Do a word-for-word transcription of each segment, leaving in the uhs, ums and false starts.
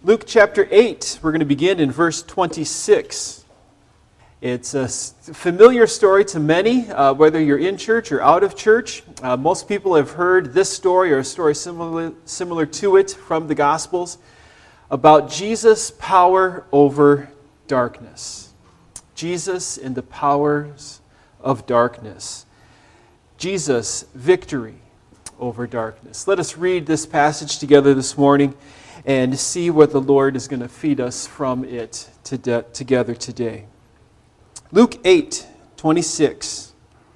Luke chapter eight, we're going to begin in verse twenty-six. It's a familiar story to many, uh, whether you're in church or out of church. Uh, most people have heard this story or a story similar, similar to it from the Gospels about Jesus' power over darkness. Jesus and the powers of darkness. Jesus' victory over darkness. Let us read this passage together this morning and see what the Lord is going to feed us from it to de- together today. Luke eight, twenty-six.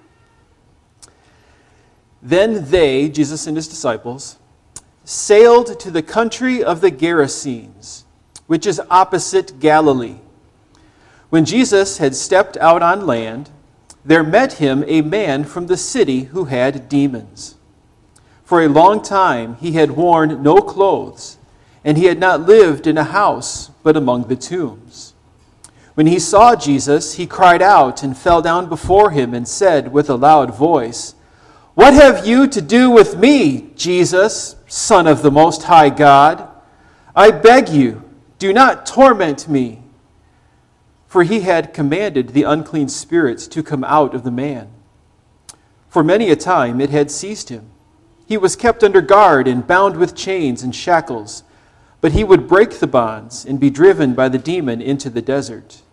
Then they, Jesus and his disciples, sailed to the country of the Gerasenes, which is opposite Galilee. When Jesus had stepped out on land, there met him a man from the city who had demons. For a long time he had worn no clothes, and he had not lived in a house, but among the tombs. When he saw Jesus, he cried out and fell down before him and said with a loud voice, "What have you to do with me, Jesus, Son of the Most High God? I beg you, do not torment me." For he had commanded the unclean spirits to come out of the man. For many a time it had seized him. He was kept under guard and bound with chains and shackles, but he would break the bonds and be driven by the demon into the desert.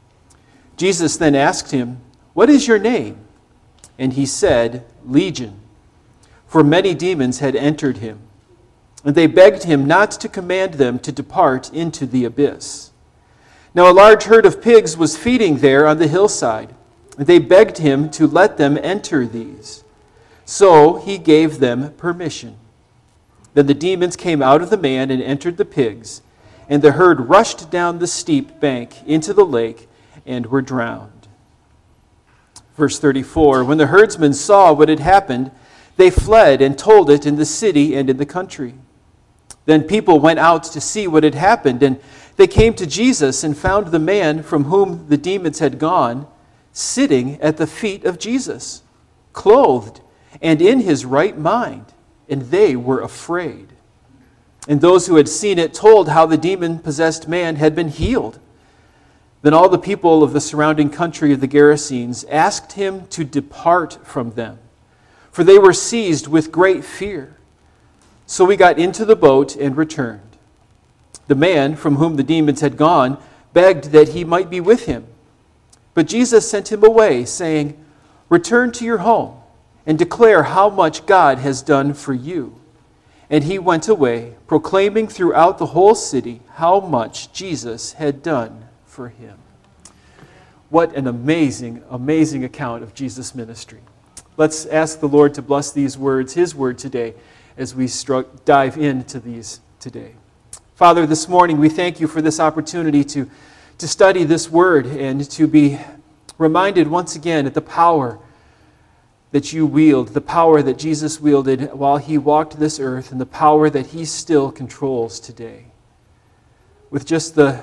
Jesus then asked him, "What is your name?" And he said, "Legion," for many demons had entered him. And they begged him not to command them to depart into the abyss. Now a large herd of pigs was feeding there on the hillside, and they begged him to let them enter these. So he gave them permission. Then the demons came out of the man and entered the pigs, and the herd rushed down the steep bank into the lake and were drowned. Verse thirty-four, when the herdsmen saw what had happened, they fled and told it in the city and in the country. Then people went out to see what had happened, and they came to Jesus and found the man from whom the demons had gone sitting at the feet of Jesus, clothed and in his right mind. And they were afraid. And those who had seen it told how the demon-possessed man had been healed. Then all the people of the surrounding country of the Gerasenes asked him to depart from them, for they were seized with great fear. So we got into the boat and returned. The man from whom the demons had gone begged that he might be with him. But Jesus sent him away, saying, "Return to your home and declare how much God has done for you." And he went away, proclaiming throughout the whole city how much Jesus had done for him. What an amazing, amazing account of Jesus' ministry. Let's ask the Lord to bless these words, his word today, as we stru- dive into these today. Father, this morning we thank you for this opportunity to, to study this word and to be reminded once again at the power that you wield, the power that Jesus wielded while he walked this earth, and the power that he still controls today. With just the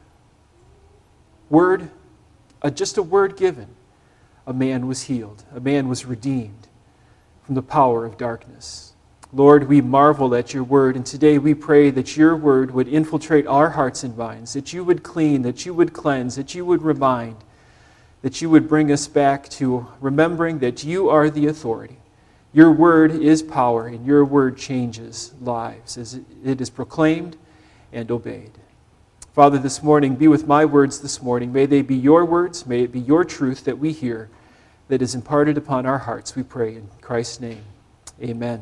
word, uh, just a word given, a man was healed, a man was redeemed from the power of darkness. Lord, we marvel at your word, and today we pray that your word would infiltrate our hearts and minds, that you would clean, that you would cleanse, that you would remind, that you would bring us back to remembering that you are the authority. Your word is power, and your word changes lives as it is proclaimed and obeyed. Father, this morning, be with my words this morning. May they be your words, may it be your truth that we hear, that is imparted upon our hearts, we pray in Christ's name. Amen.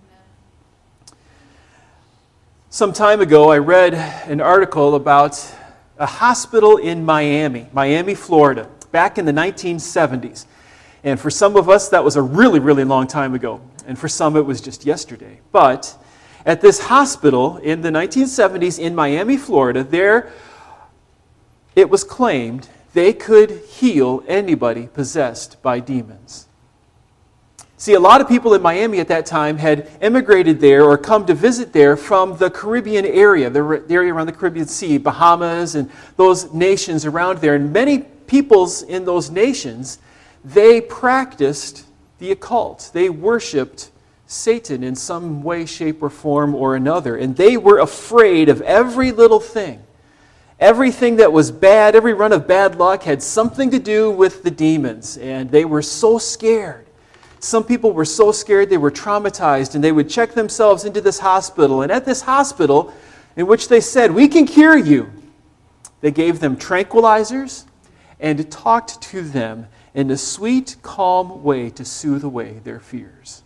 Some time ago, I read an article about a hospital in Miami, Miami, Florida, back in the nineteen seventies. And for some of us, that was a really, really long time ago. And for some, it was just yesterday. But at this hospital in the nineteen seventies in Miami, Florida, there it was claimed they could heal anybody possessed by demons. See, a lot of people in Miami at that time had immigrated there or come to visit there from the Caribbean area, the area around the Caribbean Sea, Bahamas, and those nations around there. And many peoples in those nations, they practiced the occult. They worshipped Satan in some way, shape, or form or another. And they were afraid of every little thing. Everything that was bad, every run of bad luck had something to do with the demons. And they were so scared. Some people were so scared they were traumatized, and they would check themselves into this hospital. And at this hospital, in which they said, "We can cure you," they gave them tranquilizers and talked to them in a sweet, calm way to soothe away their fears.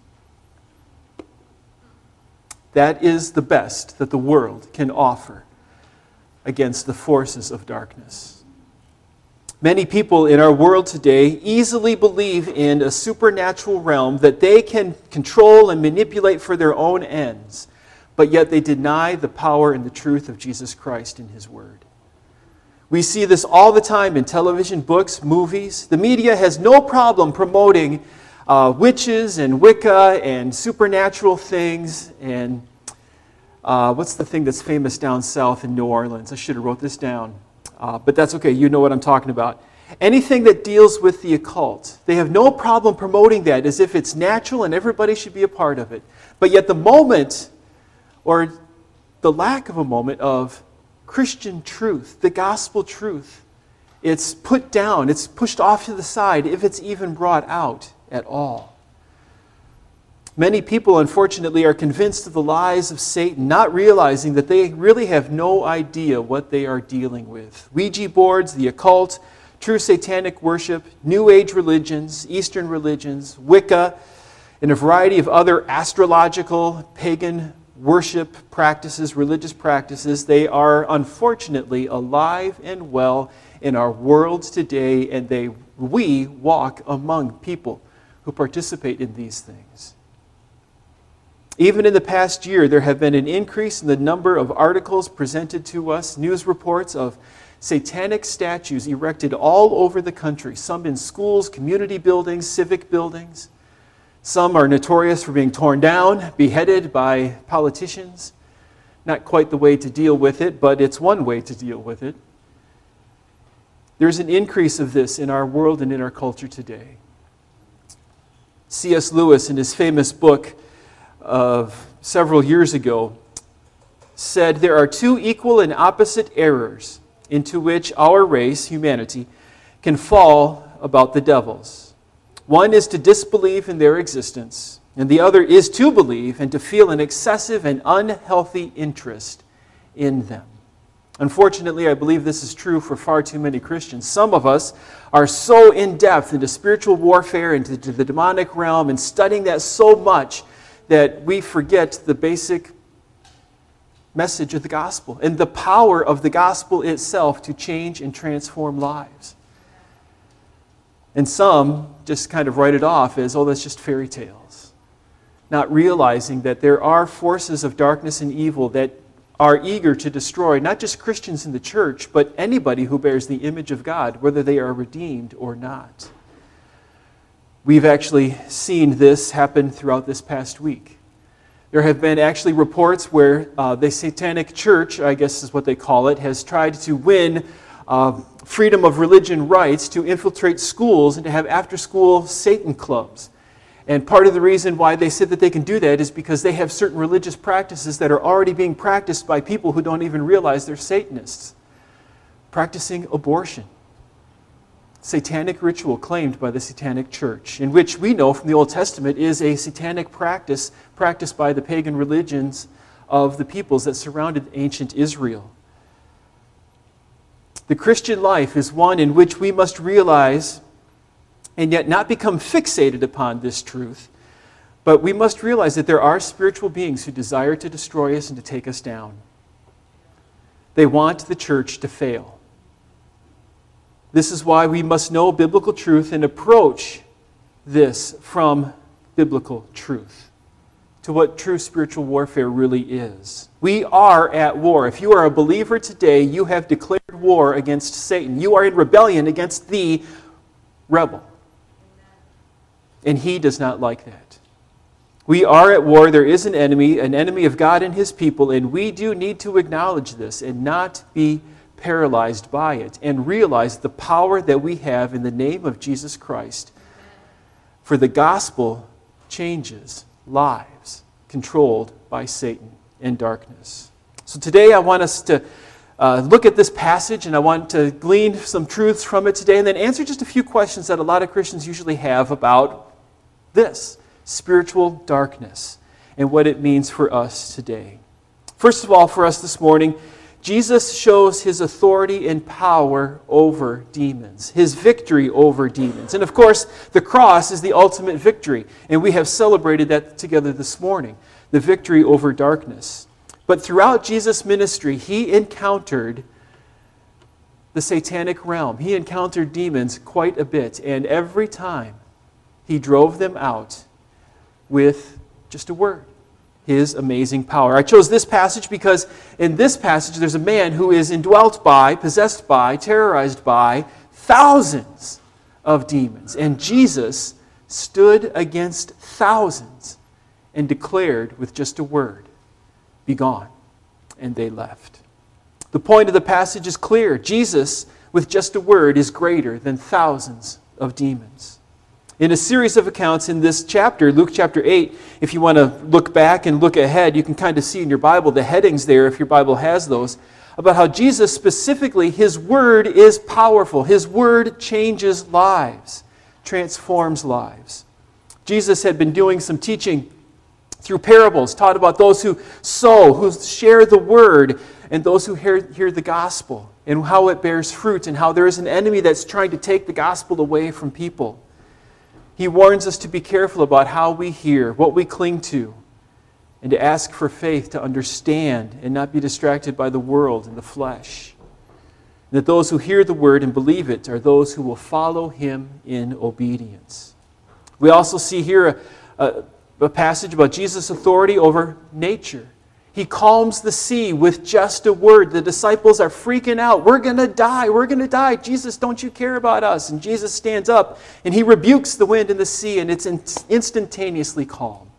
That is the best that the world can offer against the forces of darkness. Many people in our world today easily believe in a supernatural realm that they can control and manipulate for their own ends, but yet they deny the power and the truth of Jesus Christ and His Word. We see this all the time in television, books, movies. The media has no problem promoting uh, witches and Wicca and supernatural things. And uh, what's the thing that's famous down south in New Orleans? I should have wrote this down. Uh, but that's okay. You know what I'm talking about. Anything that deals with the occult, they have no problem promoting that as if it's natural and everybody should be a part of it. But yet the moment, or the lack of a moment, of Christian truth, the gospel truth, it's put down, it's pushed off to the side, if it's even brought out at all. Many people, unfortunately, are convinced of the lies of Satan, not realizing that they really have no idea what they are dealing with. Ouija boards, the occult, true satanic worship, New Age religions, Eastern religions, Wicca, and a variety of other astrological, pagan worship practices, religious practices. They are unfortunately alive and well in our world today, and they we walk among people who participate in these things. Even in the past year, there have been an increase in the number of articles presented to us, news reports of satanic statues erected all over the country, some in schools, community buildings, civic buildings. Some are notorious for being torn down, beheaded by politicians. Not quite the way to deal with it, but it's one way to deal with it. There's an increase of this in our world and in our culture today. C S Lewis, in his famous book of several years ago, said there are two equal and opposite errors into which our race, humanity, can fall about the devils. One is to disbelieve in their existence, and the other is to believe and to feel an excessive and unhealthy interest in them. Unfortunately, I believe this is true for far too many Christians. Some of us are so in-depth into spiritual warfare, into the demonic realm, and studying that so much that we forget the basic message of the gospel and the power of the gospel itself to change and transform lives. And some just kind of write it off as, oh, that's just fairy tales. Not realizing that there are forces of darkness and evil that are eager to destroy not just Christians in the church, but anybody who bears the image of God, whether they are redeemed or not. We've actually seen this happen throughout this past week. There have been actually reports where uh, the Satanic Church, I guess is what they call it, has tried to win uh, freedom of religion rights to infiltrate schools and to have after-school Satan clubs. And part of the reason why they said that they can do that is because they have certain religious practices that are already being practiced by people who don't even realize they're Satanists. Practicing abortion. Satanic ritual claimed by the Satanic Church, in which we know from the Old Testament is a satanic practice practiced by the pagan religions of the peoples that surrounded ancient Israel. The Christian life is one in which we must realize and yet not become fixated upon this truth, but we must realize that there are spiritual beings who desire to destroy us and to take us down. They want the church to fail. This is why we must know biblical truth and approach this from biblical truth to what true spiritual warfare really is. We are at war. If you are a believer today, you have declared war against Satan. You are in rebellion against the rebel. And he does not like that. We are at war. There is an enemy, an enemy of God and His people, and we do need to acknowledge this and not be paralyzed by it and realize the power that we have in the name of Jesus Christ. For the gospel changes lives. controlled by Satan and darkness. So today I want us to uh, look at this passage, and I want to glean some truths from it today and then answer just a few questions that a lot of Christians usually have about this, spiritual darkness, and what it means for us today. First of all, for us this morning, Jesus shows his authority and power over demons, his victory over demons. And of course, the cross is the ultimate victory, and we have celebrated that together this morning, the victory over darkness. But throughout Jesus' ministry, he encountered the satanic realm. He encountered demons quite a bit, and every time he drove them out with just a word. His amazing power. I chose this passage because in this passage there's a man who is indwelt by, possessed by, terrorized by thousands of demons. And Jesus stood against thousands and declared with just a word, "Be gone." And they left. The point of the passage is clear. Jesus, with just a word, is greater than thousands of demons. In a series of accounts in this chapter, Luke chapter eight, if you want to look back and look ahead, you can kind of see in your Bible the headings there, if your Bible has those, about how Jesus specifically, his word is powerful. His word changes lives, transforms lives. Jesus had been doing some teaching through parables, taught about those who sow, who share the word, and those who hear, hear the gospel, and how it bears fruit, and how there is an enemy that's trying to take the gospel away from people. He warns us to be careful about how we hear, what we cling to, and to ask for faith to understand and not be distracted by the world and the flesh. And that those who hear the word and believe it are those who will follow him in obedience. We also see here a, a, a passage about Jesus' authority over nature. He calms the sea with just a word. The disciples are freaking out. We're going to die. We're going to die. Jesus, don't you care about us? And Jesus stands up and he rebukes the wind and the sea, and it's instantaneously calm.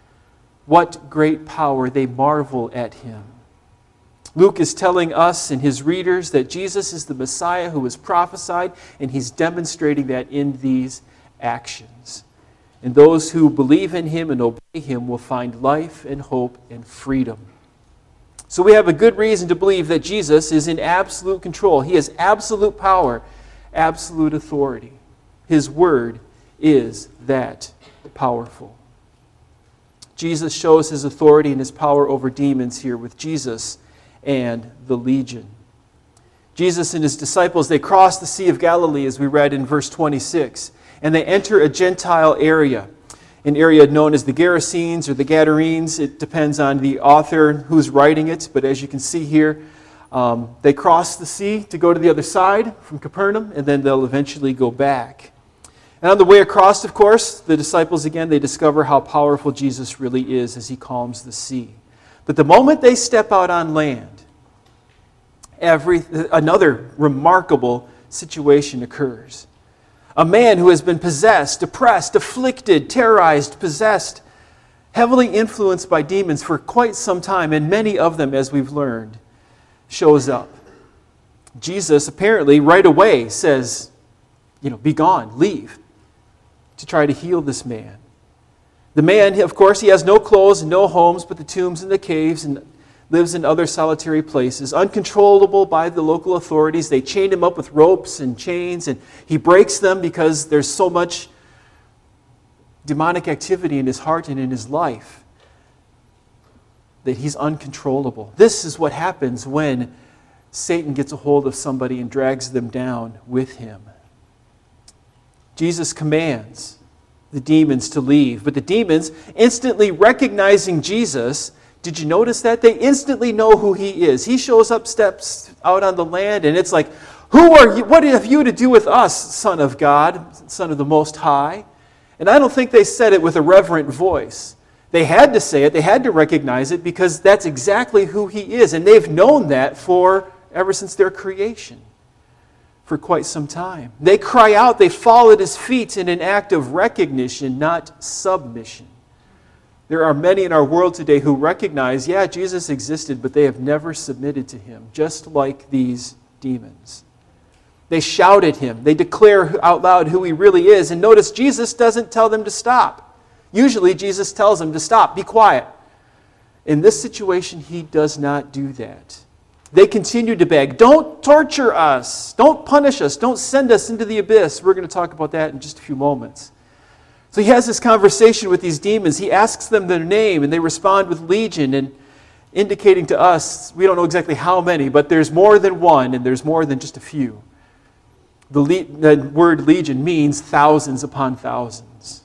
What great power. They marvel at him. Luke is telling us and his readers that Jesus is the Messiah who was prophesied, and he's demonstrating that in these actions. And those who believe in him and obey him will find life and hope and freedom. So we have a good reason to believe that Jesus is in absolute control. He has absolute power, absolute authority. His word is that powerful. Jesus shows his authority and his power over demons here with Jesus and the legion. Jesus and his disciples, they cross the Sea of Galilee, as we read in verse twenty-six. And they enter a Gentile area, an area known as the Gerasenes or the Gadarenes. It depends on the author who's writing it, but as you can see here, um, they cross the sea to go to the other side from Capernaum, and then they'll eventually go back. And on the way across, of course, the disciples, again, they discover how powerful Jesus really is as he calms the sea. But the moment they step out on land, every, another remarkable situation occurs. A man who has been possessed, oppressed, afflicted, terrorized, possessed, heavily influenced by demons for quite some time, and many of them, as we've learned, shows up. Jesus apparently right away says, you know, be gone, leave, to try to heal this man. The man, of course, he has no clothes and no homes but the tombs and the caves, and lives in other solitary places, uncontrollable by the local authorities. They chain him up with ropes and chains, and he breaks them because there's so much demonic activity in his heart and in his life that he's uncontrollable. This is what happens when Satan gets a hold of somebody and drags them down with him. Jesus commands the demons to leave, but the demons, instantly recognizing Jesus, did you notice that? They instantly know who he is. He shows up, steps out on the land, and it's like, who are you? What have you to do with us, Son of God, Son of the Most High? And I don't think they said it with a reverent voice. They had to say it. They had to recognize it because that's exactly who he is. And they've known that for ever since their creation, for quite some time. They cry out, they fall at his feet in an act of recognition, not submission. There are many in our world today who recognize, yeah, Jesus existed, but they have never submitted to him, just like these demons. They shout at him. They declare out loud who he really is. And notice, Jesus doesn't tell them to stop. Usually, Jesus tells them to stop, be quiet, In this situation, he does not do that. They continue to beg, don't torture us, don't punish us, don't send us into the abyss. We're going to talk about that in just a few moments. So he has this conversation with these demons. He asks them their name, and they respond with legion, and indicating to us, we don't know exactly how many, but there's more than one, and there's more than just a few. The, le- the word legion means thousands upon thousands.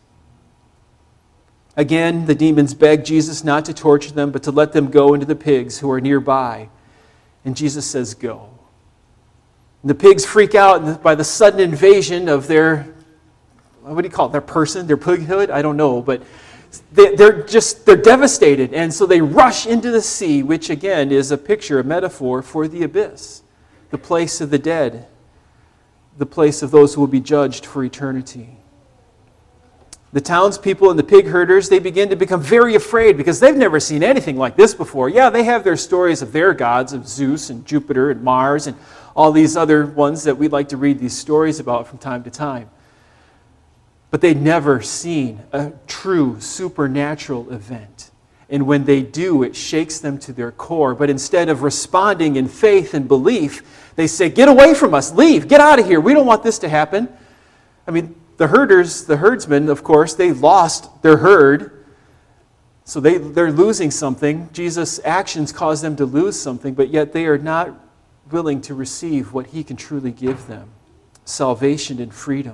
Again, the demons beg Jesus not to torture them, but to let them go into the pigs who are nearby. And Jesus says, go. And the pigs freak out by the sudden invasion of their, what do you call it, their person, their pighood? I don't know, but they, they're just, they're devastated. And so they rush into the sea, which again is a picture, a metaphor for the abyss, the place of the dead, the place of those who will be judged for eternity. The townspeople and the pig herders, they begin to become very afraid because they've never seen anything like this before. Yeah, they have their stories of their gods, of Zeus and Jupiter and Mars and all these other ones that we like to read these stories about from time to time. But they'd never seen a true supernatural event. And when they do, it shakes them to their core. But instead of responding in faith and belief, they say, get away from us, leave, get out of here. We don't want this to happen. I mean, the herders, the herdsmen, of course, they lost their herd. So they, they're losing something. Jesus' actions cause them to lose something, but yet they are not willing to receive what he can truly give them, salvation and freedom.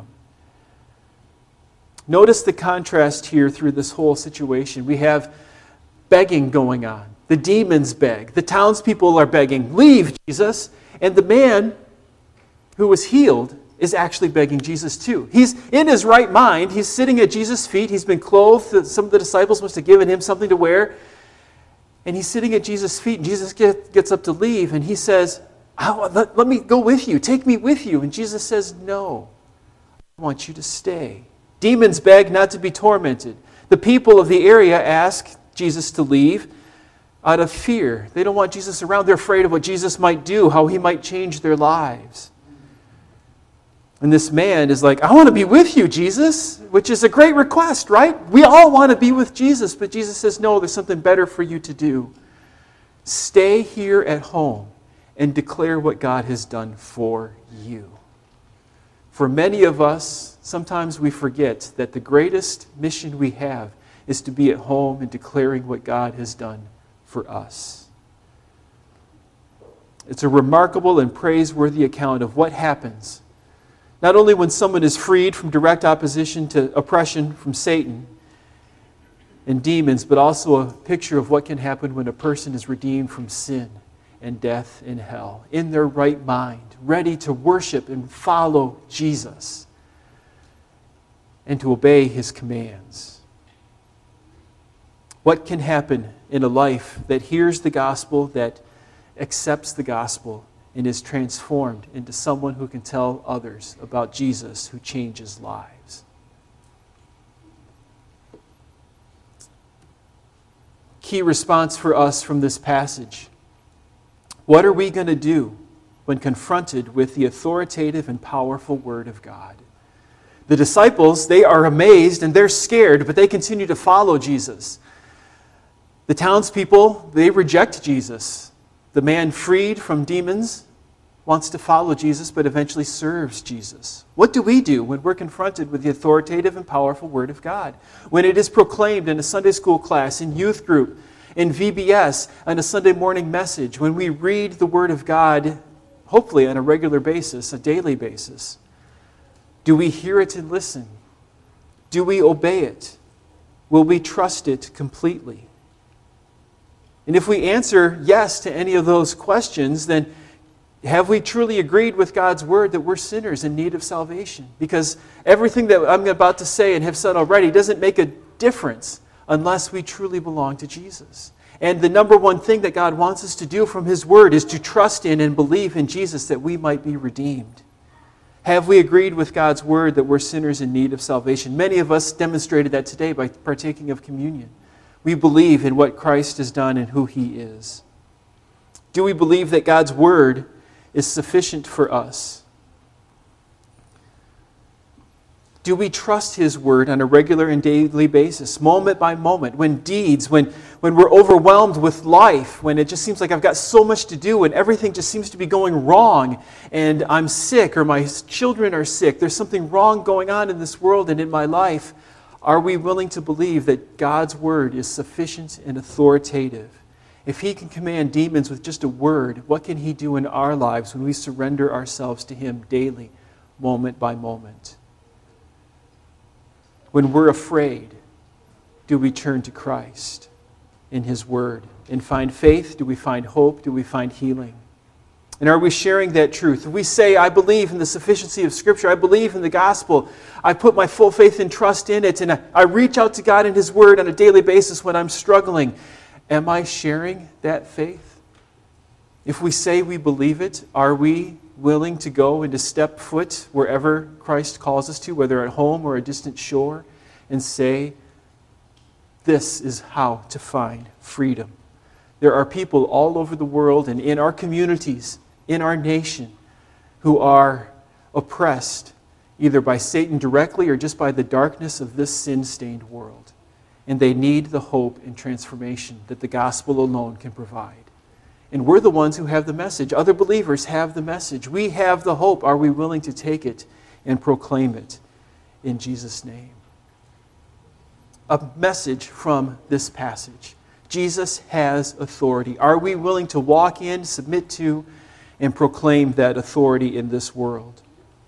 Notice the contrast here through this whole situation. We have begging going on. The demons beg. The townspeople are begging, leave, Jesus. And the man who was healed is actually begging Jesus too. He's in his right mind. He's sitting at Jesus' feet. He's been clothed. Some of the disciples must have given him something to wear. And he's sitting at Jesus' feet. And Jesus get, gets up to leave. And he says, oh, let, let me go with you. Take me with you. And Jesus says, no, I want you to stay. Demons beg not to be tormented. The people of the area ask Jesus to leave out of fear. They don't want Jesus around. They're afraid of what Jesus might do, how he might change their lives. And this man is like, I want to be with you, Jesus, which is a great request, right? We all want to be with Jesus, but Jesus says, no, there's something better for you to do. Stay here at home and declare what God has done for you. For many of us, sometimes we forget that the greatest mission we have is to be at home and declaring what God has done for us. It's a remarkable and praiseworthy account of what happens not only when someone is freed from direct opposition to oppression from Satan and demons, but also a picture of what can happen when a person is redeemed from sin and death in hell, in their right mind, ready to worship and follow Jesus and to obey his commands. What can happen in a life that hears the gospel, that accepts the gospel, and is transformed into someone who can tell others about Jesus who changes lives? Key response for us from this passage. What are we going to do when confronted with the authoritative and powerful Word of God? The disciples, they are amazed and they're scared, but they continue to follow Jesus. The townspeople, they reject Jesus. The man freed from demons wants to follow Jesus, but eventually serves Jesus. What do we do when we're confronted with the authoritative and powerful Word of God? When it is proclaimed in a Sunday school class, in youth group, in V B S, on a Sunday morning message, when we read the Word of God, hopefully on a regular basis, a daily basis, do we hear it and listen? Do we obey it? Will we trust it completely? And if we answer yes to any of those questions, then have we truly agreed with God's Word that we're sinners in need of salvation? Because everything that I'm about to say and have said already doesn't make a difference unless we truly belong to Jesus. And the number one thing that God wants us to do from His Word is to trust in and believe in Jesus that we might be redeemed. Have we agreed with God's Word that we're sinners in need of salvation? Many of us demonstrated that today by partaking of communion. We believe in what Christ has done and who He is. Do we believe that God's Word is sufficient for us? Do we trust His Word on a regular and daily basis, moment by moment, when deeds, when, when we're overwhelmed with life, when it just seems like I've got so much to do and everything just seems to be going wrong, and I'm sick or my children are sick, there's something wrong going on in this world and in my life, are we willing to believe that God's Word is sufficient and authoritative? If He can command demons with just a word, what can He do in our lives when we surrender ourselves to Him daily, moment by moment? When we're afraid, do we turn to Christ in His Word and find faith? Do we find hope? Do we find healing? And are we sharing that truth? If we say, I believe in the sufficiency of Scripture, I believe in the gospel, I put my full faith and trust in it, and I, I reach out to God in His Word on a daily basis when I'm struggling, am I sharing that faith? If we say we believe it, are we willing to go and to step foot wherever Christ calls us to, whether at home or a distant shore, and say, this is how to find freedom? There are people all over the world and in our communities, in our nation, who are oppressed either by Satan directly or just by the darkness of this sin-stained world. And they need the hope and transformation that the gospel alone can provide. And we're the ones who have the message. Other believers have the message. We have the hope. Are we willing to take it and proclaim it in Jesus' name? A message from this passage. Jesus has authority. Are we willing to walk in, submit to, and proclaim that authority in this world?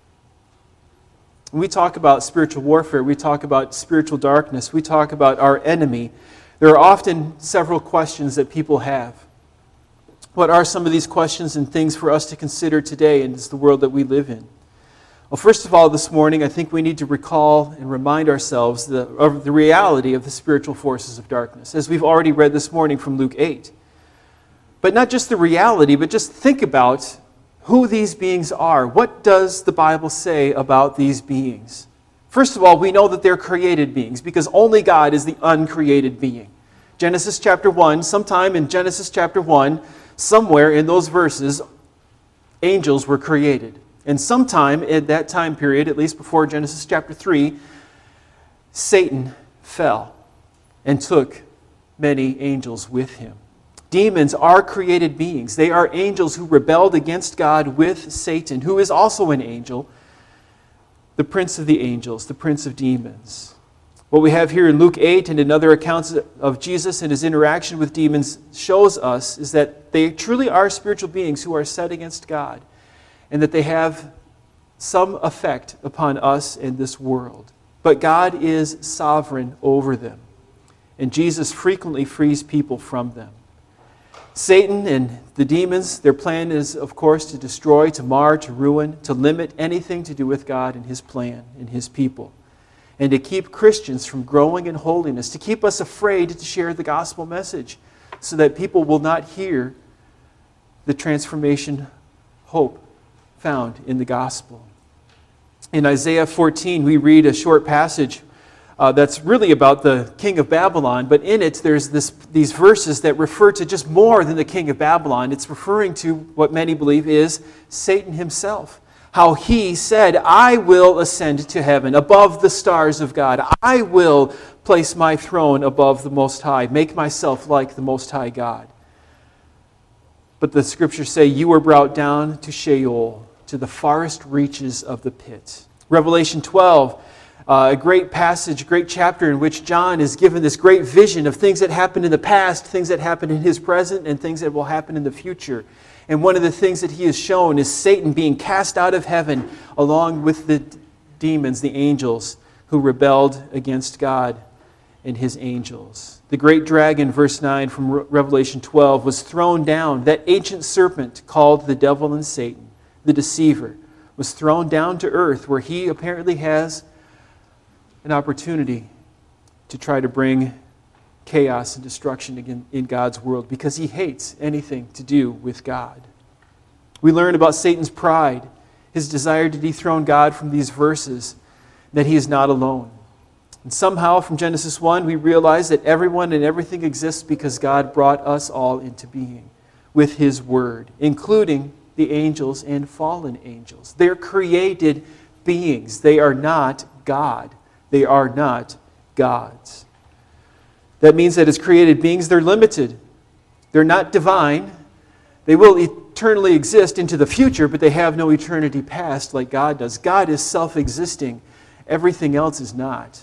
When we talk about spiritual warfare, we talk about spiritual darkness, we talk about our enemy, there are often several questions that people have. What are some of these questions and things for us to consider today in the world that we live in? Well, first of all, this morning, I think we need to recall and remind ourselves the, of the reality of the spiritual forces of darkness, as we've already read this morning from Luke eight. But not just the reality, but just think about who these beings are. What does the Bible say about these beings? First of all, we know that they're created beings, because only God is the uncreated being. Genesis chapter one, sometime in Genesis chapter one, somewhere in those verses, angels were created. And sometime in that time period, at least before Genesis chapter three, Satan fell and took many angels with him. Demons are created beings. They are angels who rebelled against God with Satan, who is also an angel, the prince of the angels, the prince of demons. What we have here in Luke eight and in other accounts of Jesus and His interaction with demons shows us is that they truly are spiritual beings who are set against God, and that they have some effect upon us in this world. But God is sovereign over them, and Jesus frequently frees people from them. Satan and the demons, their plan is, of course, to destroy, to mar, to ruin, to limit anything to do with God and His plan and His people, and to keep Christians from growing in holiness, to keep us afraid to share the gospel message so that people will not hear the transformation hope found in the gospel. In Isaiah fourteen, we read a short passage uh, that's really about the king of Babylon, but in it there's this, these verses that refer to just more than the king of Babylon. It's referring to what many believe is Satan himself. How he said, I will ascend to heaven above the stars of God. I will place my throne above the Most High, make myself like the Most High God. But the scriptures say, you were brought down to Sheol, to the farthest reaches of the pit. Revelation twelve, uh, a great passage, a great chapter in which John is given this great vision of things that happened in the past, things that happened in his present, and things that will happen in the future. And one of the things that he is shown is Satan being cast out of heaven along with the demons, the angels, who rebelled against God and His angels. The great dragon, verse nine from Revelation twelve, was thrown down. That ancient serpent called the devil and Satan, the deceiver, was thrown down to earth, where he apparently has an opportunity to try to bring chaos and destruction in God's world, because he hates anything to do with God. We learn about Satan's pride, his desire to dethrone God from these verses, that he is not alone. And somehow from Genesis one, we realize that everyone and everything exists because God brought us all into being with His Word, including the angels and fallen angels. They're created beings. They are not God. They are not gods. That means that as created beings, they're limited. They're not divine. They will eternally exist into the future, but they have no eternity past like God does. God is self-existing. Everything else is not.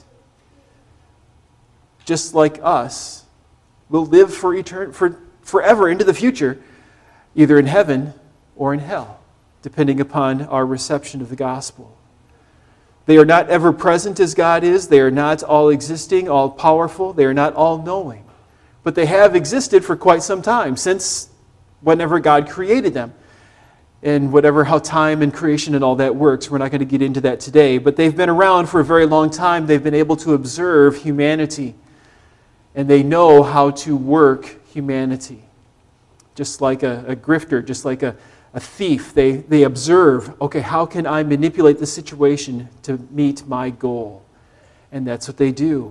Just like us, we'll live for etern- for forever into the future, either in heaven or in hell, depending upon our reception of the gospel. They are not ever present as God is. They are not all existing, all powerful. They are not all knowing. But they have existed for quite some time, since whenever God created them. And whatever how time and creation and all that works, we're not going to get into that today. But they've been around for a very long time. They've been able to observe humanity. And they know how to work humanity. Just like a, a grifter, just like a, a thief, they, they observe, okay, how can I manipulate the situation to meet my goal? And that's what they do.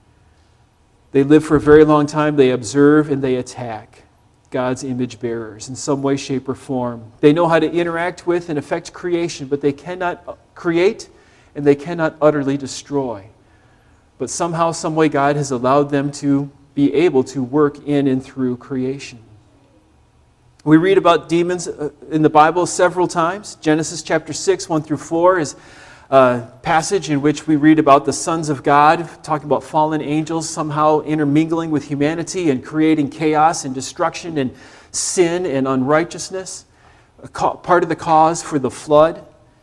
They live for a very long time. They observe and they attack God's image bearers in some way, shape, or form. They know how to interact with and affect creation, but they cannot create and they cannot utterly destroy. But somehow, some way, God has allowed them to be able to work in and through creation. We read about demons in the Bible several times. Genesis chapter six, one through four is a passage in which we read about the sons of God, talking about fallen angels somehow intermingling with humanity and creating chaos and destruction and sin and unrighteousness, part of the cause for the flood.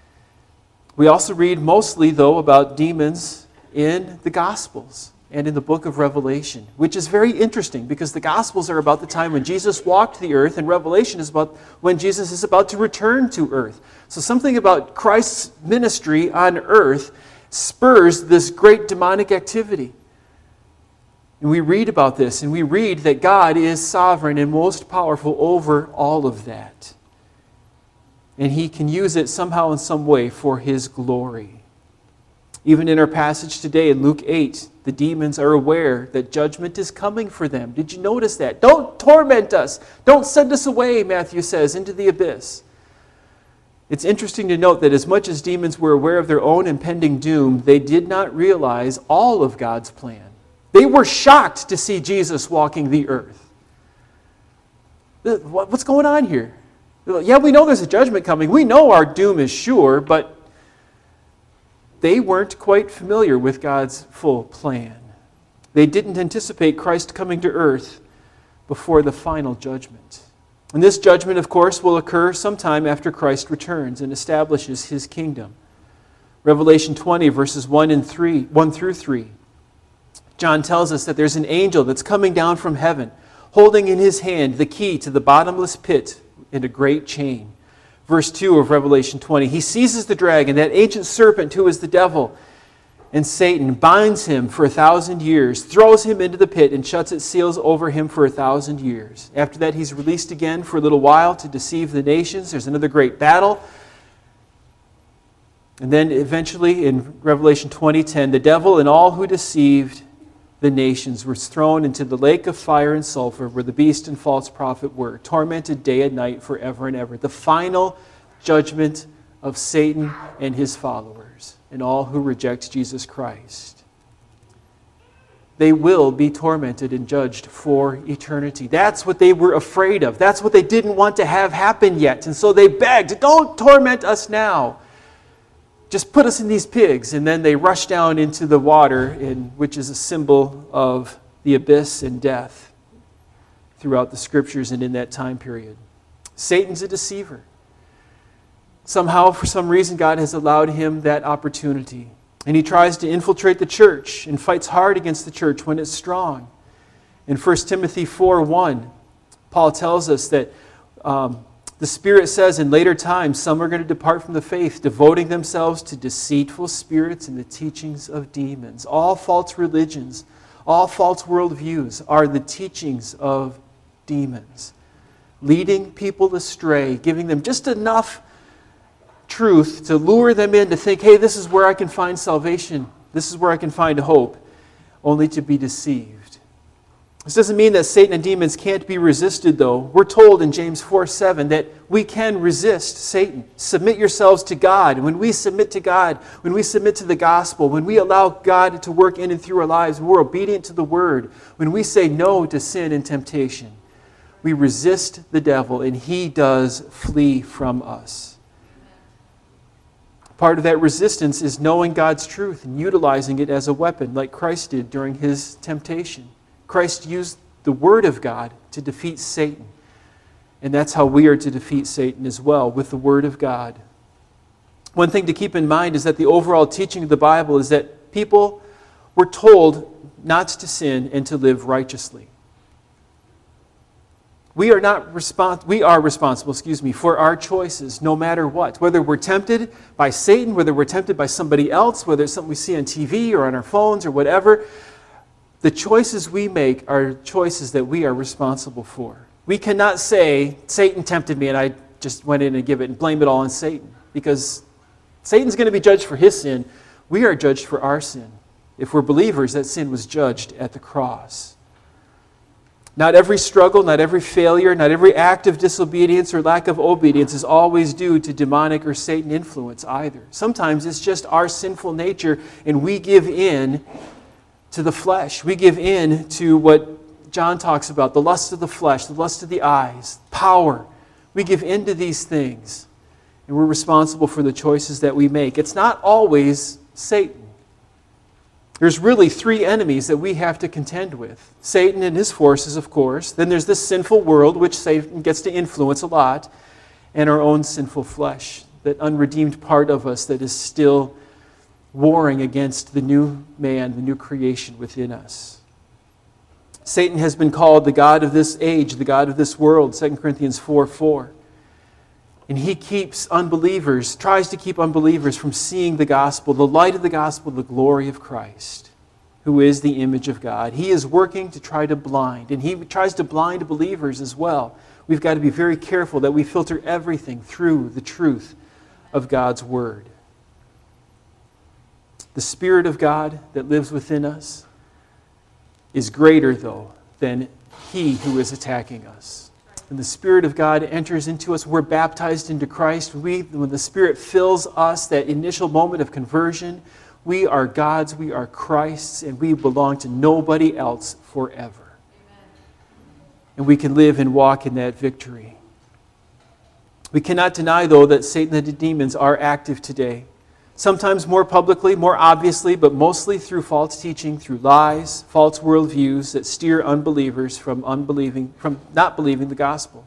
We also read mostly, though, about demons in the Gospels and in the book of Revelation, which is very interesting because the Gospels are about the time when Jesus walked the earth, and Revelation is about when Jesus is about to return to earth. So something about Christ's ministry on earth spurs this great demonic activity. And we read about this, and we read that God is sovereign and most powerful over all of that. And He can use it somehow in some way for His glory. Even in our passage today in Luke eight, the demons are aware that judgment is coming for them. Did you notice that? Don't torment us. Don't send us away, Matthew says, into the abyss. It's interesting to note that as much as demons were aware of their own impending doom, they did not realize all of God's plan. They were shocked to see Jesus walking the earth. What's going on here? Yeah, we know there's a judgment coming. We know our doom is sure, but they weren't quite familiar with God's full plan. They didn't anticipate Christ coming to earth before the final judgment. And this judgment, of course, will occur sometime after Christ returns and establishes His kingdom. Revelation twenty, verses one and three, one through three. John tells us that there's an angel that's coming down from heaven, holding in his hand the key to the bottomless pit and a great chain. Verse two of Revelation twenty, he seizes the dragon, that ancient serpent who is the devil and Satan, binds him for a thousand years, throws him into the pit, and shuts its seals over him for a thousand years. After that, he's released again for a little while to deceive the nations. There's another great battle. And then eventually in Revelation twenty ten, the devil and all who deceived the nations were thrown into the lake of fire and sulfur where the beast and false prophet were, tormented day and night forever and ever. The final judgment of Satan and his followers and all who reject Jesus Christ. They will be tormented and judged for eternity. That's what they were afraid of. That's what they didn't want to have happen yet. And so they begged, don't torment us now. Just put us in these pigs. And then they rush down into the water, in, which is a symbol of the abyss and death throughout the Scriptures and in that time period. Satan's a deceiver. Somehow, for some reason, God has allowed him that opportunity. And he tries to infiltrate the church and fights hard against the church when it's strong. In First Timothy four one, Paul tells us that um, the Spirit says in later times, some are going to depart from the faith, devoting themselves to deceitful spirits and the teachings of demons. All false religions, all false worldviews are the teachings of demons, leading people astray, giving them just enough truth to lure them in to think, hey, this is where I can find salvation. This is where I can find hope, only to be deceived. This doesn't mean that Satan and demons can't be resisted, though. We're told in James four seven that we can resist Satan. Submit yourselves to God. And when we submit to God, when we submit to the gospel, when we allow God to work in and through our lives, we're obedient to the word, when we say no to sin and temptation, we resist the devil and he does flee from us. Part of that resistance is knowing God's truth and utilizing it as a weapon, like Christ did during his temptation. Christ used the Word of God to defeat Satan. And that's how we are to defeat Satan as well, with the Word of God. One thing to keep in mind is that the overall teaching of the Bible is that people were told not to sin and to live righteously. We are not respons- we are responsible, excuse me, for our choices no matter what. Whether we're tempted by Satan, whether we're tempted by somebody else, whether it's something we see on T V or on our phones or whatever, the choices we make are choices that we are responsible for. We cannot say, Satan tempted me and I just went in and give it and blame it all on Satan. Because Satan's going to be judged for his sin. We are judged for our sin. If we're believers, that sin was judged at the cross. Not every struggle, not every failure, not every act of disobedience or lack of obedience is always due to demonic or Satan influence either. Sometimes it's just our sinful nature and we give in to the flesh. We give in to what John talks about, the lust of the flesh, the lust of the eyes, power. We give in to these things, and we're responsible for the choices that we make. It's not always Satan. There's really three enemies that we have to contend with. Satan and his forces, of course. Then there's this sinful world, which Satan gets to influence a lot, and our own sinful flesh, that unredeemed part of us that is still warring against the new man, the new creation within us. Satan has been called the god of this age, the god of this world, Second Corinthians four four. And he keeps unbelievers, tries to keep unbelievers from seeing the gospel, the light of the gospel, the glory of Christ, who is the image of God. He is working to try to blind, and he tries to blind believers as well. We've got to be very careful that we filter everything through the truth of God's word. The Spirit of God that lives within us is greater, though, than he who is attacking us. When the Spirit of God enters into us, we're baptized into Christ. We, when the Spirit fills us, that initial moment of conversion, we are God's, we are Christ's, and we belong to nobody else forever. Amen. And we can live and walk in that victory. We cannot deny, though, that Satan and the demons are active today. Sometimes more publicly, more obviously, but mostly through false teaching, through lies, false worldviews that steer unbelievers from unbelieving, from not believing the gospel.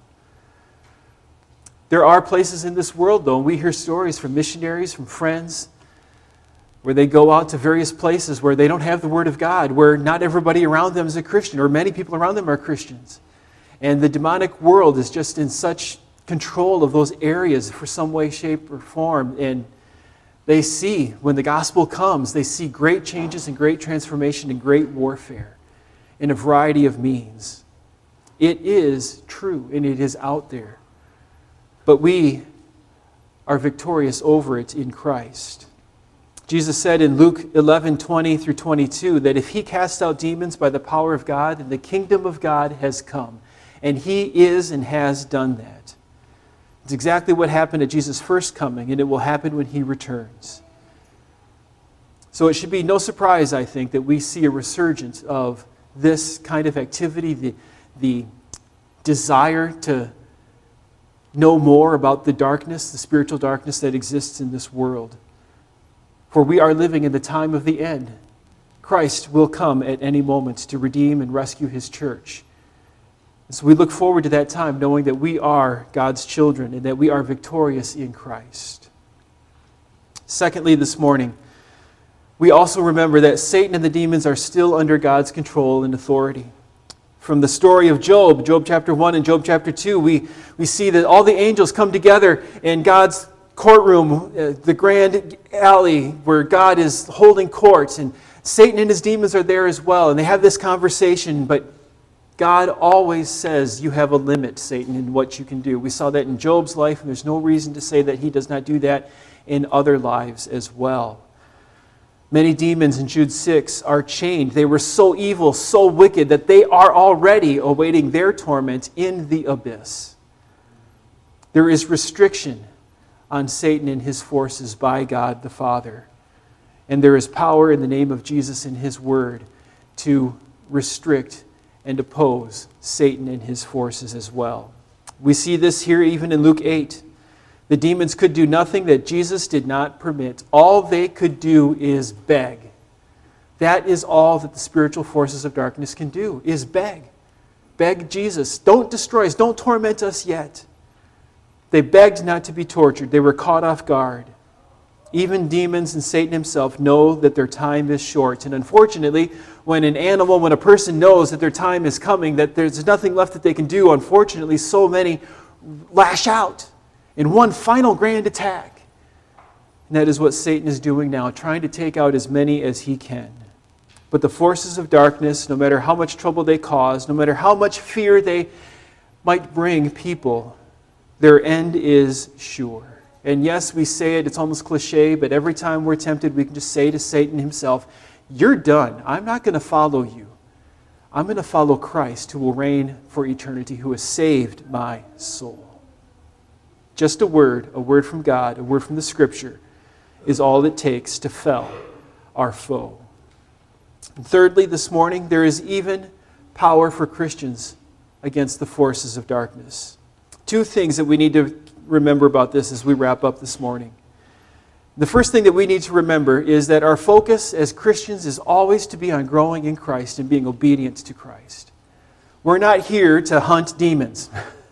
There are places in this world, though, and we hear stories from missionaries, from friends, where they go out to various places where they don't have the Word of God, where not everybody around them is a Christian, or many people around them are Christians. And the demonic world is just in such control of those areas for some way, shape, or form, and they see, when the gospel comes, they see great changes and great transformation and great warfare in a variety of means. It is true and it is out there. But we are victorious over it in Christ. Jesus said in Luke eleven twenty through twenty-two that if he casts out demons by the power of God, then the kingdom of God has come. And he is and has done that. It's exactly what happened at Jesus' first coming, and it will happen when he returns. So it should be no surprise, I think, that we see a resurgence of this kind of activity, the, the desire to know more about the darkness, the spiritual darkness that exists in this world. For we are living in the time of the end. Christ will come at any moment to redeem and rescue his church. So we look forward to that time knowing that we are God's children and that we are victorious in Christ. Secondly, this morning, we also remember that Satan and the demons are still under God's control and authority. From the story of Job, Job chapter one and Job chapter two, we, we see that all the angels come together in God's courtroom, uh, the grand alley where God is holding court, and Satan and his demons are there as well, and they have this conversation, but God always says you have a limit, Satan, in what you can do. We saw that in Job's life, and there's no reason to say that he does not do that in other lives as well. Many demons in Jude six are chained. They were so evil, so wicked, that they are already awaiting their torment in the abyss. There is restriction on Satan and his forces by God the Father. And there is power in the name of Jesus and his word to restrict and oppose Satan and his forces as well. We see this here even in Luke eight. The demons could do nothing that Jesus did not permit. All they could do is beg. That is all that the spiritual forces of darkness can do, is beg. Beg Jesus, don't destroy us, don't torment us yet. They begged not to be tortured. They were caught off guard. Even demons and Satan himself know that their time is short. And unfortunately, when an animal, when a person knows that their time is coming, that there's nothing left that they can do, unfortunately, so many lash out in one final grand attack. And that is what Satan is doing now, trying to take out as many as he can. But the forces of darkness, no matter how much trouble they cause, no matter how much fear they might bring people, their end is sure. And yes, we say it, it's almost cliche, but every time we're tempted, we can just say to Satan himself, you're done. I'm not going to follow you. I'm going to follow Christ, who will reign for eternity, who has saved my soul. Just a word, a word from God, a word from the Scripture, is all it takes to fell our foe. And thirdly, this morning, there is even power for Christians against the forces of darkness. Two things that we need to remember about this as we wrap up this morning. The first thing that we need to remember is that our focus as Christians is always to be on growing in Christ and being obedient to Christ. We're not here to hunt demons.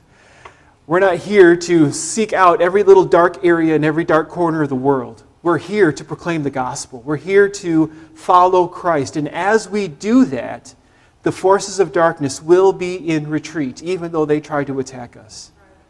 We're not here to seek out every little dark area in every dark corner of the world. We're here to proclaim the gospel. We're here to follow Christ. And as we do that, the forces of darkness will be in retreat, even though they try to attack us.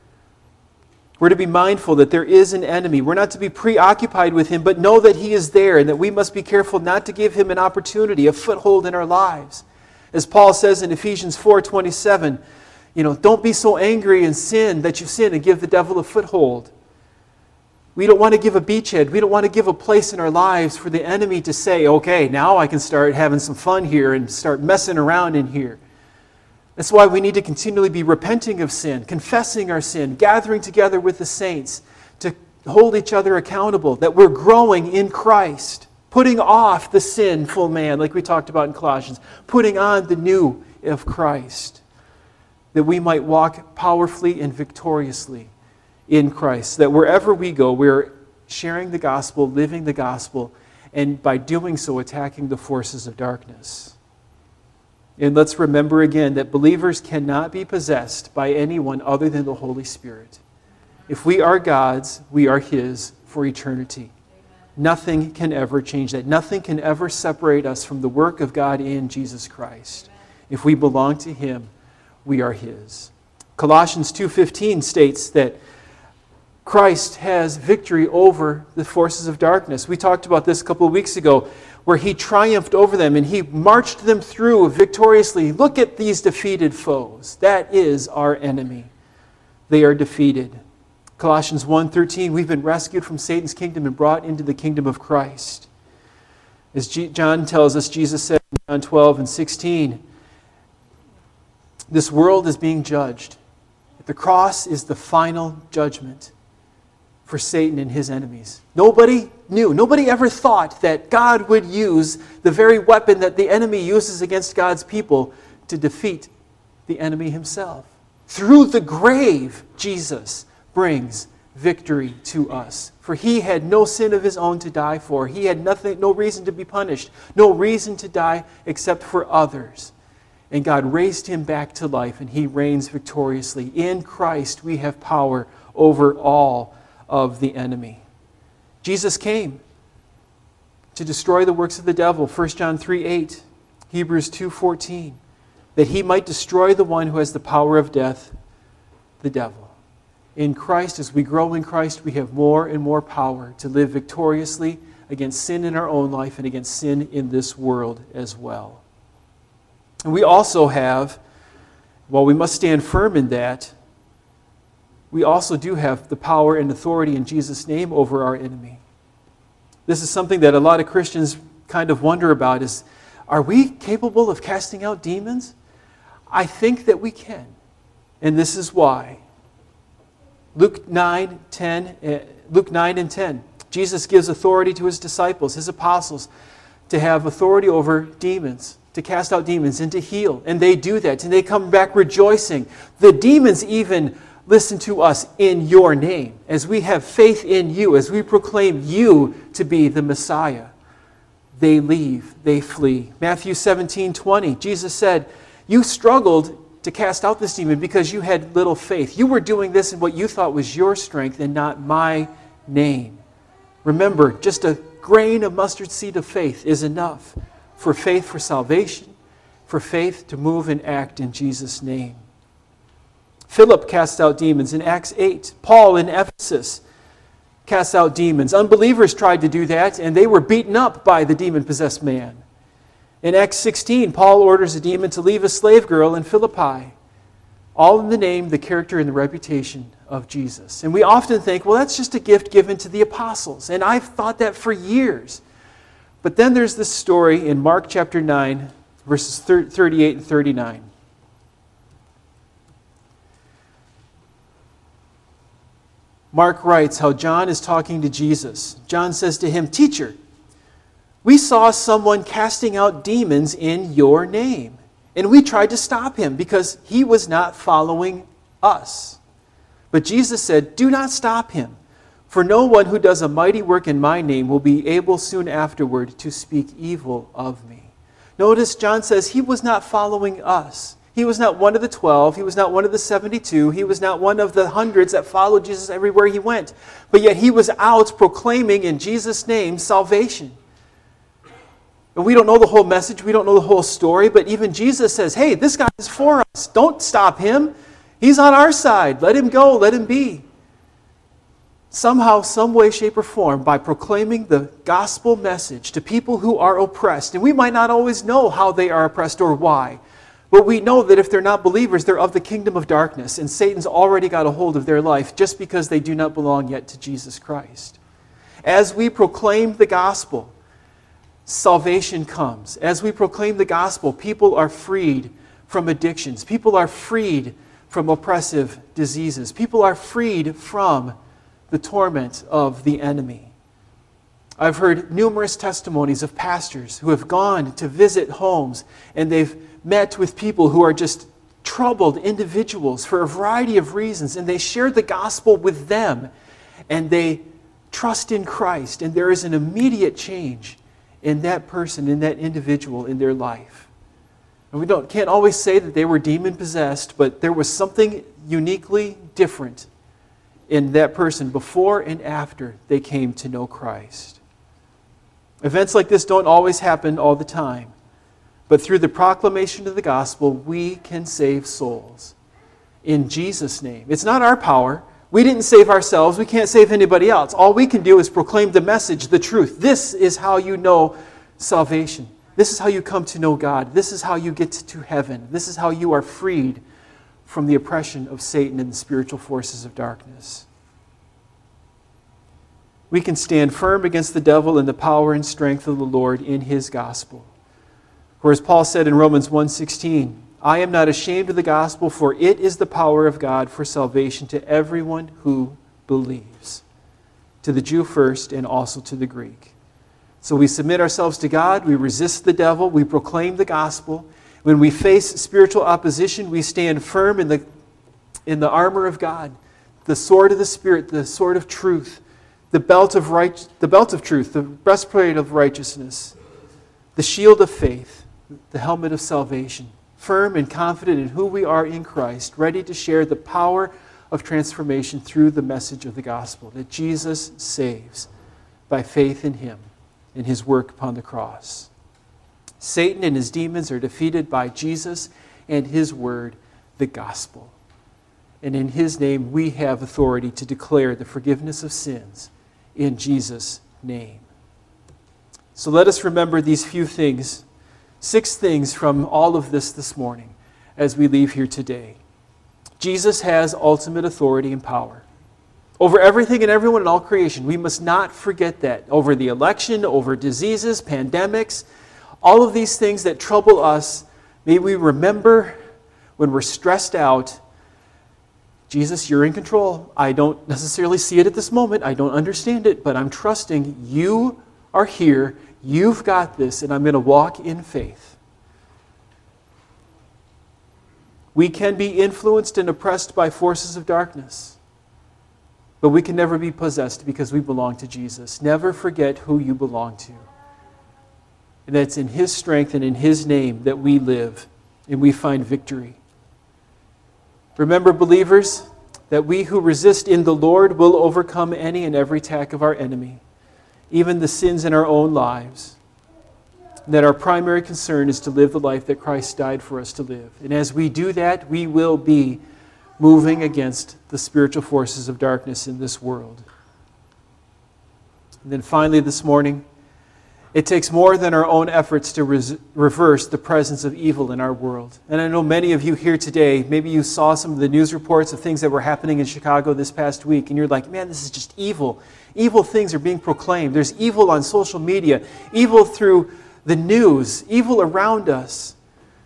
We're to be mindful that there is an enemy. We're not to be preoccupied with him, but know that he is there and that we must be careful not to give him an opportunity, a foothold in our lives. As Paul says in Ephesians four twenty-seven, you know, don't be so angry and sin that you sin and give the devil a foothold. We don't want to give a beachhead. We don't want to give a place in our lives for the enemy to say, okay, now I can start having some fun here and start messing around in here. That's why we need to continually be repenting of sin, confessing our sin, gathering together with the saints to hold each other accountable, that we're growing in Christ, putting off the sinful man, like we talked about in Colossians, putting on the new of Christ, that we might walk powerfully and victoriously in Christ, that wherever we go, we're sharing the gospel, living the gospel, and by doing so, attacking the forces of darkness. And let's remember again that believers cannot be possessed by anyone other than the Holy Spirit. If we are God's, we are His for eternity. Nothing can ever change that. Nothing can ever separate us from the work of God in Jesus Christ. If we belong to Him, we are His. Colossians two fifteen states that Christ has victory over the forces of darkness. We talked about this a couple of weeks ago, where He triumphed over them and He marched them through victoriously. Look at these defeated foes. That is our enemy. They are defeated. Colossians one thirteen, we've been rescued from Satan's kingdom and brought into the kingdom of Christ. As G- John tells us, Jesus said in John twelve and sixteen, this world is being judged. The cross is the final judgment for Satan and his enemies. Nobody knew, nobody ever thought that God would use the very weapon that the enemy uses against God's people to defeat the enemy himself. Through the grave, Jesus brings victory to us. For He had no sin of His own to die for. He had nothing, no reason to be punished, no reason to die except for others. And God raised Him back to life, and He reigns victoriously. In Christ, we have power over all of the enemy. Jesus came to destroy the works of the devil, First John three eight, Hebrews two fourteen, that He might destroy the one who has the power of death, the devil. In Christ, as we grow in Christ, we have more and more power to live victoriously against sin in our own life and against sin in this world as well. And we also have, while we must stand firm in that, we also do have the power and authority in Jesus' name over our enemy. This is something that a lot of Christians kind of wonder about is, are we capable of casting out demons? I think that we can. And this is why. Luke nine, ten, uh, Luke nine and ten. Jesus gives authority to his disciples, his apostles, to have authority over demons, to cast out demons and to heal. And they do that, and they come back rejoicing. The demons even listen to us in your name, as we have faith in you, as we proclaim you to be the Messiah. They leave, they flee. Matthew seventeen, twenty, Jesus said, you struggled to cast out this demon because you had little faith. You were doing this in what you thought was your strength and not my name. Remember, just a grain of mustard seed of faith is enough for faith for salvation, for faith to move and act in Jesus' name. Philip cast out demons in Acts eight. Paul in Ephesus cast out demons. Unbelievers tried to do that, and they were beaten up by the demon-possessed man. In Acts sixteen, Paul orders a demon to leave a slave girl in Philippi, all in the name, the character, and the reputation of Jesus. And we often think, well, that's just a gift given to the apostles. And I've thought that for years. But then there's this story in Mark chapter nine, verses thirty-eight and thirty-nine. Mark writes how John is talking to Jesus. John says to him, "Teacher, we saw someone casting out demons in your name, and we tried to stop him because he was not following us." But Jesus said, "Do not stop him, for no one who does a mighty work in my name will be able soon afterward to speak evil of me." Notice John says he was not following us. He was not one of the twelve. He was not one of the seventy-two. He was not one of the hundreds that followed Jesus everywhere he went. But yet he was out proclaiming in Jesus' name salvation. And we don't know the whole message. We don't know the whole story. But even Jesus says, hey, this guy is for us. Don't stop him. He's on our side. Let him go. Let him be. Somehow, some way, shape, or form, by proclaiming the gospel message to people who are oppressed. And we might not always know how they are oppressed or why. But we know that if they're not believers, they're of the kingdom of darkness. And Satan's already got a hold of their life just because they do not belong yet to Jesus Christ. As we proclaim the gospel, salvation comes. As we proclaim the gospel, people are freed from addictions. People are freed from oppressive diseases. People are freed from the torment of the enemy. I've heard numerous testimonies of pastors who have gone to visit homes, and they've met with people who are just troubled individuals for a variety of reasons, and they share the gospel with them, and they trust in Christ, and there is an immediate change in that person, in that individual, in their life. And we don't can't always say that they were demon-possessed, but there was something uniquely different in that person before and after they came to know Christ. Events like this don't always happen all the time, but through the proclamation of the gospel, we can save souls in Jesus' name. It's not our power. We didn't save ourselves. We can't save anybody else. All we can do is proclaim the message, the truth. This is how you know salvation. This is how you come to know God. This is how you get to heaven. This is how you are freed from the oppression of Satan and the spiritual forces of darkness. We can stand firm against the devil in the power and strength of the Lord in his gospel. For as Paul said in Romans one sixteen, "I am not ashamed of the gospel, for it is the power of God for salvation to everyone who believes." To the Jew first and also to the Greek. So we submit ourselves to God, we resist the devil, we proclaim the gospel. When we face spiritual opposition, we stand firm in the, in the armor of God, the sword of the Spirit, the sword of truth, the belt of right, the belt of truth, the breastplate of righteousness, the shield of faith, the helmet of salvation, firm and confident in who we are in Christ, ready to share the power of transformation through the message of the gospel, that Jesus saves by faith in him, in his work upon the cross. Satan and his demons are defeated by Jesus and his word, the gospel. And in his name we have authority to declare the forgiveness of sins in Jesus' name. So let us remember these few things, six things from all of this this morning as we leave here today. Jesus has ultimate authority and power. over everything and everyone in all creation. We must not forget that. Over the election, over diseases, pandemics, all of these things that trouble us, may we remember when we're stressed out, Jesus, you're in control. I don't necessarily see it at this moment. I don't understand it, but I'm trusting you are here. You've got this, and I'm going to walk in faith. We can be influenced and oppressed by forces of darkness, but we can never be possessed because we belong to Jesus. Never forget who you belong to. And that's in His strength and in His name that we live and we find victory. Remember, believers, that we who resist in the Lord will overcome any and every attack of our enemy, even the sins in our own lives. And that our primary concern is to live the life that Christ died for us to live. And as we do that, we will be moving against the spiritual forces of darkness in this world. And then finally this morning, it takes more than our own efforts to res- reverse the presence of evil in our world. And I know many of you here today, maybe you saw some of the news reports of things that were happening in Chicago this past week, and you're like, man, this is just evil. Evil things are being proclaimed. There's evil on social media, evil through the news, evil around us.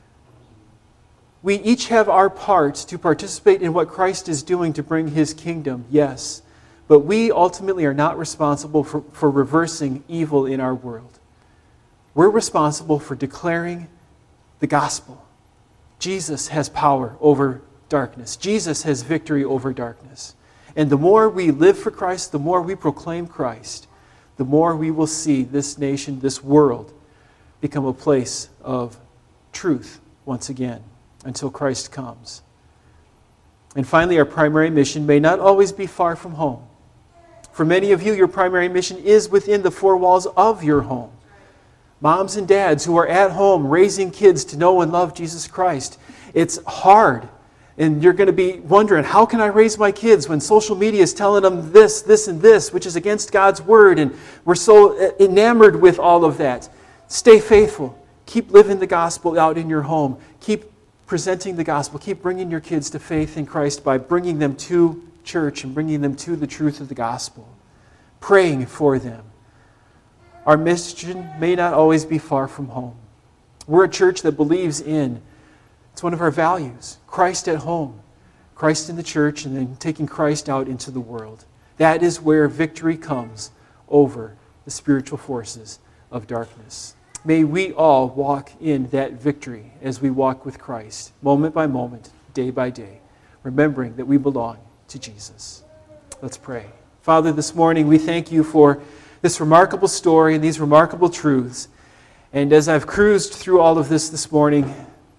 We each have our part to participate in what Christ is doing to bring His kingdom, yes. But we ultimately are not responsible for, for reversing evil in our world. We're responsible for declaring the gospel. Jesus has power over darkness. Jesus has victory over darkness. And the more we live for Christ, the more we proclaim Christ, the more we will see this nation, this world, become a place of truth once again until Christ comes. And finally, our primary mission may not always be far from home. For many of you, your primary mission is within the four walls of your home. Moms and dads who are at home raising kids to know and love Jesus Christ. It's hard. And you're going to be wondering, how can I raise my kids when social media is telling them this, this, and this, which is against God's word, and we're so enamored with all of that. Stay faithful. Keep living the gospel out in your home. Keep presenting the gospel. Keep bringing your kids to faith in Christ by bringing them to church and bringing them to the truth of the gospel. Praying for them. Our mission may not always be far from home. We're a church that believes in, it's one of our values, Christ at home, Christ in the church, and then taking Christ out into the world. That is where victory comes over the spiritual forces of darkness. May we all walk in that victory as we walk with Christ, moment by moment, day by day, remembering that we belong to Jesus. Let's pray. Father, this morning we thank you for this remarkable story and these remarkable truths. And as I've cruised through all of this this morning,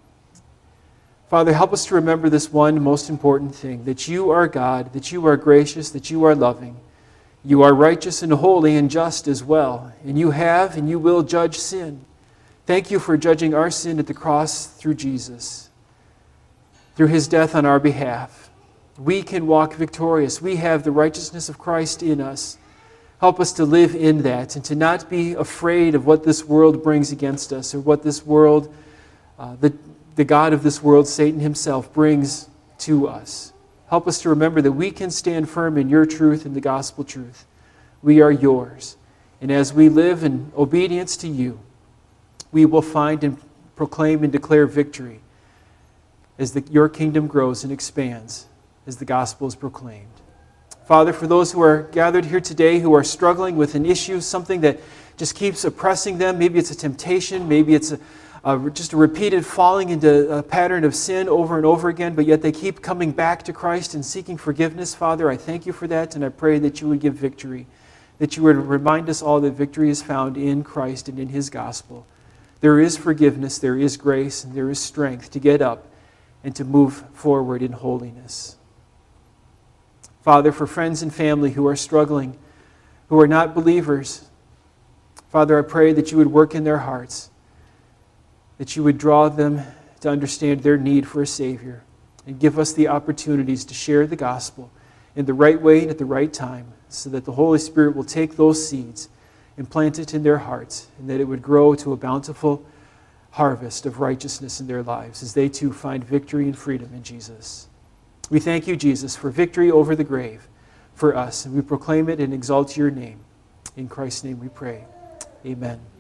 Father, help us to remember this one most important thing, that you are God, that you are gracious, that you are loving. You are righteous and holy and just as well. And you have and you will judge sin. Thank you for judging our sin at the cross through Jesus, through His death on our behalf. We can walk victorious. We have the righteousness of Christ in us. Help us to live in that and to not be afraid of what this world brings against us or what this world, uh, the, the God of this world, Satan himself, brings to us. Help us to remember that we can stand firm in your truth and the gospel truth. We are yours. And as we live in obedience to you, we will find and proclaim and declare victory as the, your kingdom grows and expands, as the gospel is proclaimed. Father, for those who are gathered here today who are struggling with an issue, something that just keeps oppressing them, maybe it's a temptation, maybe it's a, a, just a repeated falling into a pattern of sin over and over again, but yet they keep coming back to Christ and seeking forgiveness. Father, I thank you for that, and I pray that you would give victory, that you would remind us all that victory is found in Christ and in His gospel. There is forgiveness, there is grace, and there is strength to get up and to move forward in holiness. Father, for friends and family who are struggling, who are not believers, Father, I pray that you would work in their hearts, that you would draw them to understand their need for a Savior, and give us the opportunities to share the gospel in the right way and at the right time, so that the Holy Spirit will take those seeds and plant it in their hearts, and that it would grow to a bountiful harvest of righteousness in their lives as they too find victory and freedom in Jesus. We thank you, Jesus, for victory over the grave, for us. And we proclaim it and exalt your name. In Christ's name we pray. Amen.